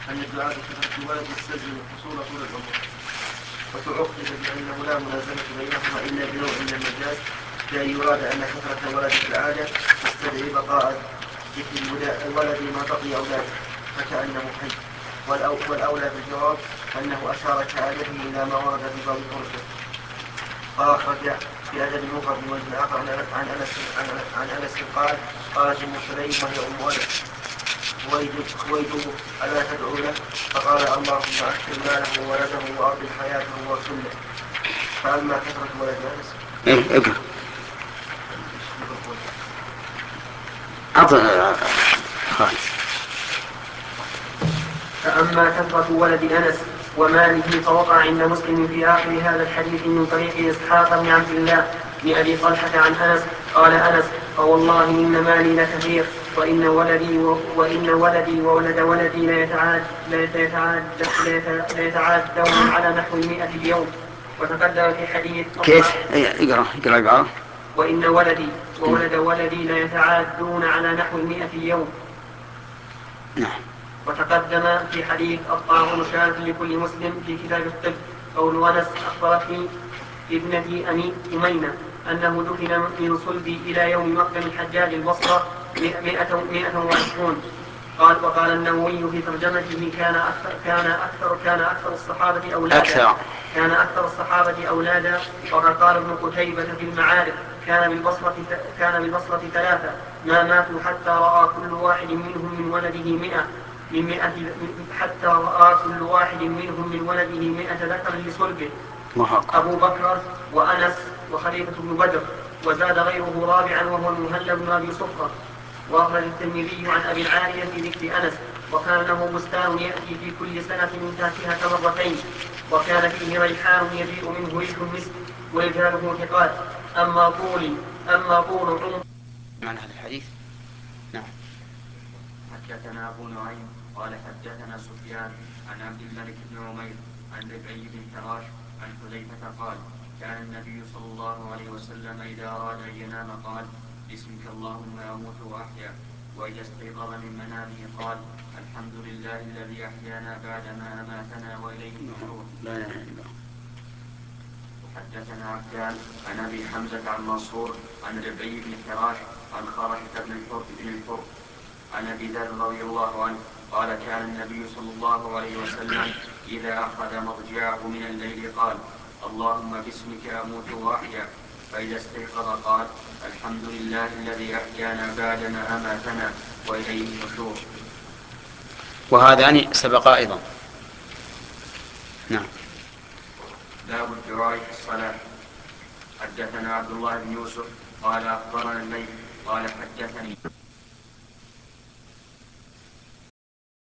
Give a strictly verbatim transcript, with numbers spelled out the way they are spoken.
أن الدعاء بكثرة الولد يستلزم الحصول طول العمر، وتعقد بأنه لا منازمة بينهما إلا بنوع من المجاز، بأن يراد أن كثرة الولد في العادة تستدعي بقاء ذكر الولد ما بقي أولاده فكأنه حي، والأولى بالجواب أنه أشار كآدته إلى ما ورد في باب فرجه. فأخرج في أدب المفرد من وجه آخر عن أنس عن أنس قال قالت أم سليم وهي أم ولد خويجب ألا تدعو له؟ فقال اللهم أكثر ماله وولده وأرض حياته وسنه. فأما كثرة ولد أنس فأما كثرة ولد أنس وماله فوقع عند مسلم في آخر هذا الحديث من طريق إسحاق بن عبد الله بن أبي طلحة عن أنس قال أنس فوالله إن مالي لكثير وإن ولدي وإن ولدي وولد ولدي ليتعادون على نحو المئة اليوم. وتقدم في حديث كيف؟ اقرأ اقرأ اقرأ وإن ولدي وولد ولدي ليتعادون على نحو المئة اليوم. نعم. وتقدم في حديث الطاعون شاهد لكل مسلم في كتاب الطب. قول أنس أخبرتني ابنتي أمي أمينة أنه دفن من صلبي إلى يوم مقدم الحجاج البصرة مئة وعشرون. قال وقال النووي في ترجمته كان أكثر كان أكثر كان أكثر الصحابة أولادا أكثر. كان أكثر الصحابة أولادا. وقد قال ابن قتيبة في المعارف كان بالبصرة كان بالبصرة ثلاثة ما ماتوا حتى رأى كل واحد منهم من ولده مئة من مئة حتى رأى كل واحد منهم من ولده مئة ذكر لصلبه أبو بكر وأنس وخليفة بن بدر. وزاد غيره رابعا وهو المهلب بن أبي صفرة. وأخرج الترمذي عن أبي العالية في ذكر أنس وكان له بستان يأتي في كل سنة من تحتها مرتين وكان فيه ريحان يجيء منه ريح المسك ورجاله ثقات. أما طول أما طول عمر معنى هذا الحديث. نعم. حدثنا أبو نعيم قال حدثنا سفيان عن عبد الملك بن عمير عن ربعي بن حراش عن حذيفة قال كان النبي صلى الله عليه وسلم إذا أراد أن ينام قال باسمك اللهم أموت وأحيا، وإذا استيقظ من منامه قال الحمد لله الذي أحيانا بعدما أماتنا وإليه النشور. حدثنا عبدان عن أبي حمزة عن منصور عن ربعي بن حراش عن خارجة بن الحر عن أبي ذر رضي الله عنه قال كان النبي صلى الله عليه وسلم إذا أخذ مضجعه من الليل قال اللهم باسمك أموت وأحيا، فإذا استيقظ قال الحمد لله الذي أحيانا بعدما أماتنا وإليه النشور. وهذان سبق أيضا. نعم. باب الدعاء في الصلاة. حدثنا عبد الله بن يوسف قال أخبرنا الليث قال حدثني